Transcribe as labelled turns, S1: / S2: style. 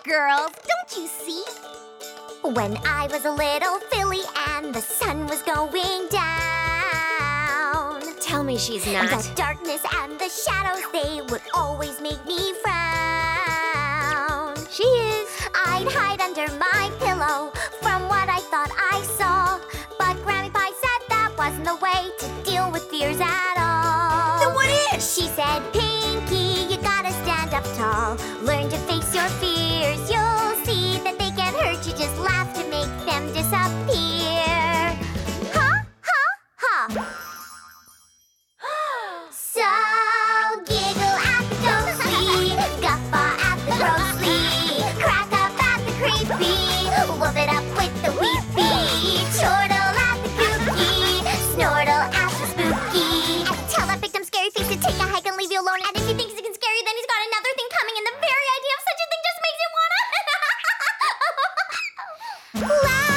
S1: girls. Don't you see? When I was a little filly and the sun was going down.
S2: Tell me she's not.
S1: The darkness and the shadows, they would always make me frown.
S2: She is.
S1: I'd hide under my pillow from what I thought I saw. But Grammy Pie said that wasn't the way to deal with fears at all.
S2: Then what is?
S1: She said, Pinky, you gotta stand up tall. Learn to face your fears. You'll see that they can't hurt you. Just laugh to make them disappear. Ha, ha, ha. So giggle at the ghostly, guffaw at the grossly, crack up at the creepy, whoop it up with the weepy, chortle at the kooky, snortle at the spooky. And tell that victim scary face to take a hike and leave you alone. And if he thinks he can scare you, then he's got another thing coming, and the very idea of such a thing just makes you wanna laugh.